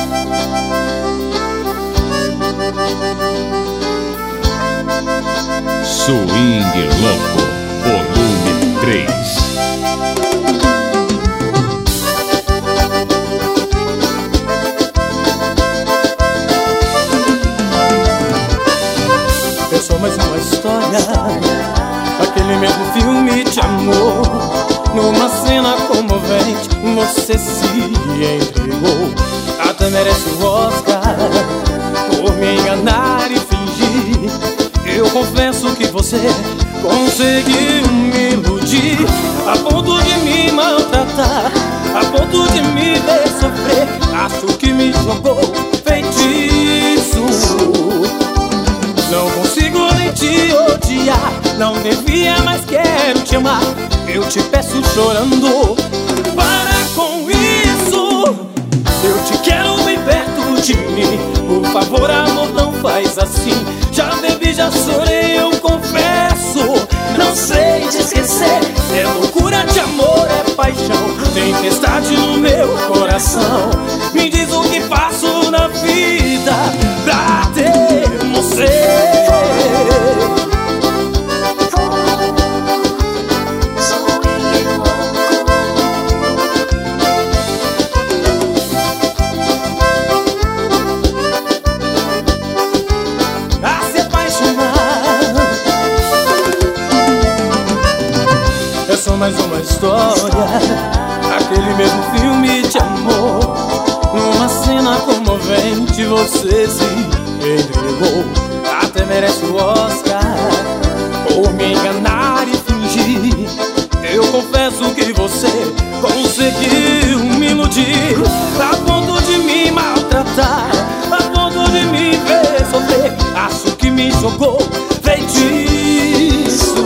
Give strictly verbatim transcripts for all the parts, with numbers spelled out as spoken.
Swing Louco, volume três. Eu sou mais uma história, aquele mesmo filme de amor. Numa cena comovente, você se entregou. Até merece o Oscar por me enganar e fingir. Eu confesso que você conseguiu me iludir, a ponto de me maltratar, a ponto de me ver sofrer. Acho que me jogou feitiço. Não consigo nem te odiar, não devia, mas quero te amar. Eu te peço chorando, para com isso. Eu te quero bem perto de mim, por favor amor, não faz assim. Já bebi, já chorei, eu confesso, não sei te esquecer. É loucura de amor, é paixão, tempestade no meu coração. Me diz o que faço na vida pra ter você. Só mais uma história, aquele mesmo filme de amor. Numa cena comovente você se entregou. Até merece o Oscar por me enganar e fingir. Eu confesso que você conseguiu me iludir, a ponto de me maltratar, a ponto de me ver sofrer. Acho que me jogou feitiço.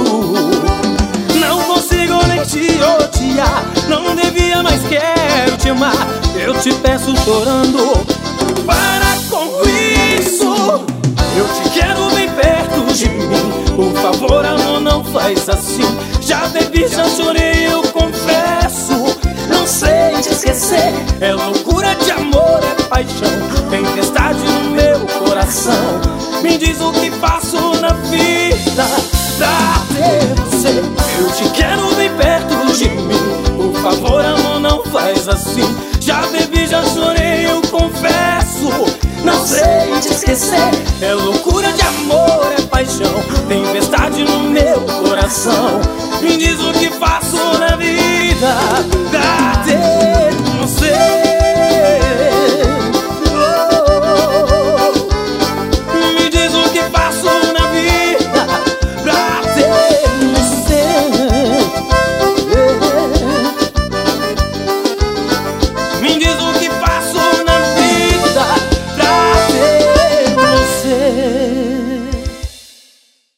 Te odiar, não devia, mas quero te amar. Eu te peço chorando, para com isso. Eu te quero bem perto de mim, por favor amor, não faz assim. Já bebi, já chorei, eu confesso, não sei te esquecer. É loucura de amor, é paixão, tempestade no meu coração. Me diz o que faço na vida pra ter você. Eu te quero bem perto de mim, por favor amor, não faz assim. Já bebi, já chorei, eu confesso, não sei te esquecer. É loucura de amor, é paixão, tempestade no meu coração.